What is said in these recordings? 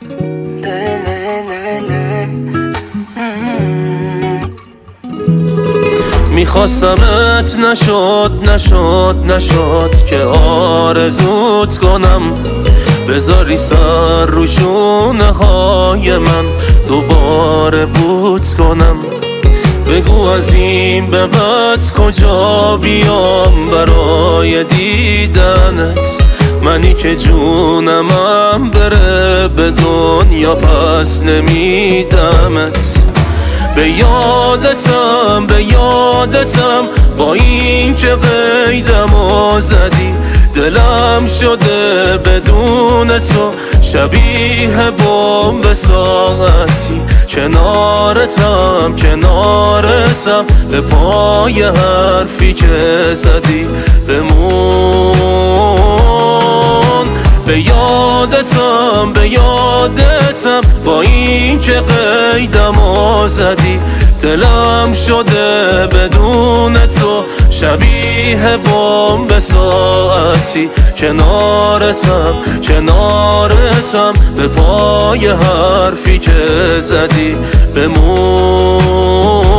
میخواستمت نشد که آرزوت کنم، بذاری سر رو شونه های من دوباره بوت کنم. بگو از این به بعد کجا بیام برای دیدنت، منی که جونمم بره به دنیا پس نمیدمت. به یادتم با این که قیدمو زدی، دلم شده بدون تو شبیه بمب ساعتی. کنارتم به پای حرفی که زدی بمون. به یادتم با این که قیدمو زدی، دلم شده بدون تو شبیه بمب ساعتی. کنارتم به پای حرفی که زدی بمون.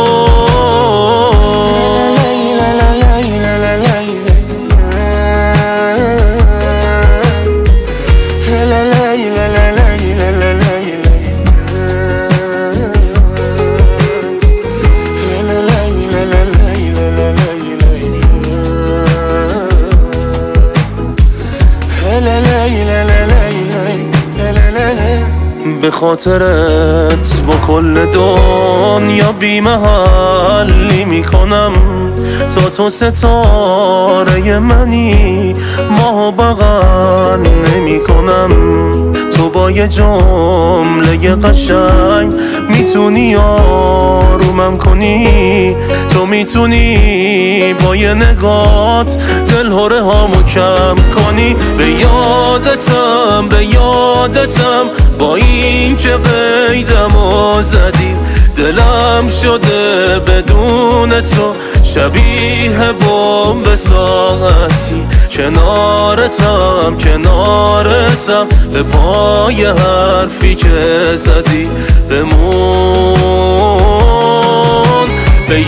به خاطرت با کل دنیا بی‌محلی میکنم، تا تو ستاره منی ماهو بغل نمیکنم. تو با یه جمله قشنگ میتونی آرومم کنی، تو میتونی با یه نگات دلهره هامو کم کنی. به یادتم با این که قیدمو زدی، دلم شده بدون تو شبیه بمب ساعتی. کنارتم به پای حرفی که زدی بمون. به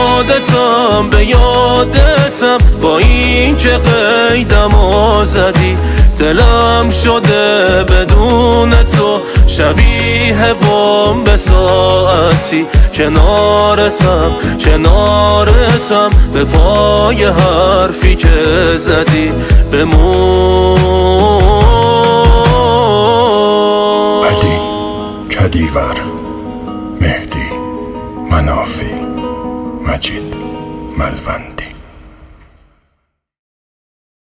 یادتم با این که قیدمو زدی، دلم شده بدون تو شبیه بمب ساعتی. کنارتم به پای حرفی که زدی بمون. علی کدیور، مهدی منافی، مجید ملوند.